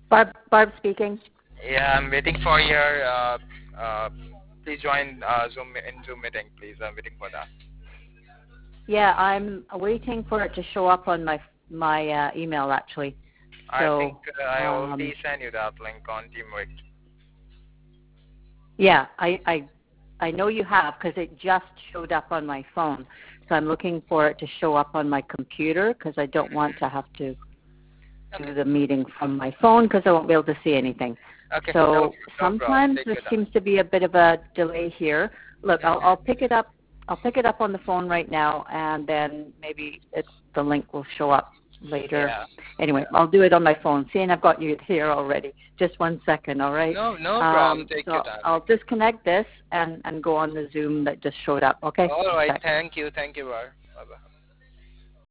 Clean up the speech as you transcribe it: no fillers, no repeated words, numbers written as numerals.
Barb speaking. Yeah, I'm waiting for your. Please join Zoom meeting, please. I'm waiting for that. Yeah, I'm waiting for it to show up on my email actually. I think So I already sent you that link on Teamwork. yeah, I know you have because it just showed up on my phone. So I'm looking for it to show up on my computer because I don't want to have to Okay. do the meeting from my phone because I won't be able to see anything. Okay. So No problem. sometimes Take there your time. seems to be a bit of a delay here. Look, I'll pick it up. I'll pick it up on the phone right now, and then maybe the link will show up later. Yeah. Anyway, I'll do it on my phone. Seeing I've got you here already. Just 1 second, all right? No problem. Take your So time. I'll disconnect this and go on the Zoom that just showed up. Okay, All just a right. sec. Thank you. Bye. Bye.